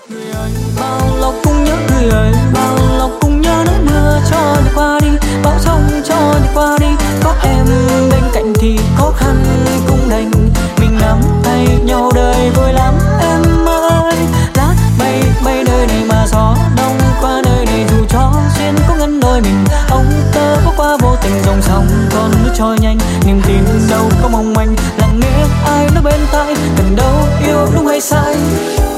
Người ơi, bao lâu cũng nhớ người ơi, bao lâu cũng nhớ nỗi mưa cho đi qua đi, bão giông cho đi qua đi. Có em bên cạnh thì khó khăn cũng đành, mình nắm tay nhau đời vui lắm em ơi. Lá bay bay nơi này mà gió đông qua nơi này, dù cho duyên có ngăn đôi mình. Ông tơ có qua vô tình dòng sông con nước trôi nhanh, niềm tin đâu có mong manh. Lặng nghe ai nói bên tai, cần đâu yêu đúng hay sai.